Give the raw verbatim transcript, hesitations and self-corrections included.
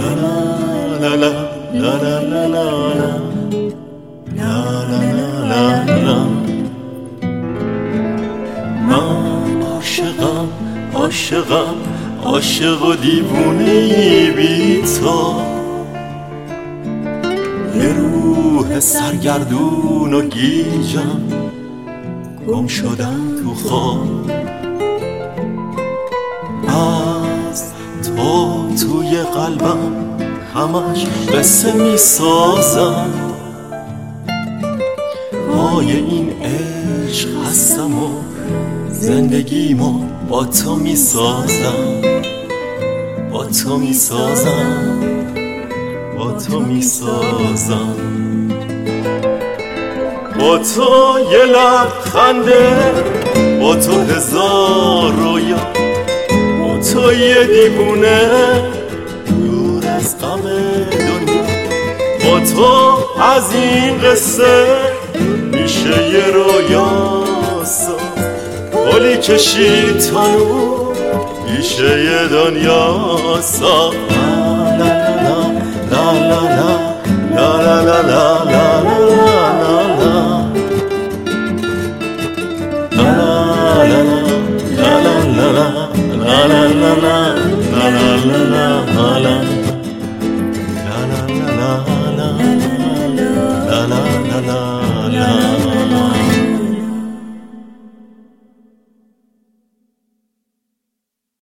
لا لا لا لا لا لا لا لا لا. من عاشقم عاشقم عاشق و دیوونه بی تو، یه روح سرگردون و گیجم گم شدم تو خواب. از تو توی قلبم همش قصه می سازم، پای این عشق هستم و زندگیمو با تو می سازم، با تو می سازم، با تو می سازم. با تو یه لبخنده، با تو هزار رویا، با تو یه دیوونه دور از غم دنیا. با تو از این قصه میشه یه رویاسا، گلی کشید تا نور میشه یه دنیاسا. لا لا لا لا لا لا لا لا la la la la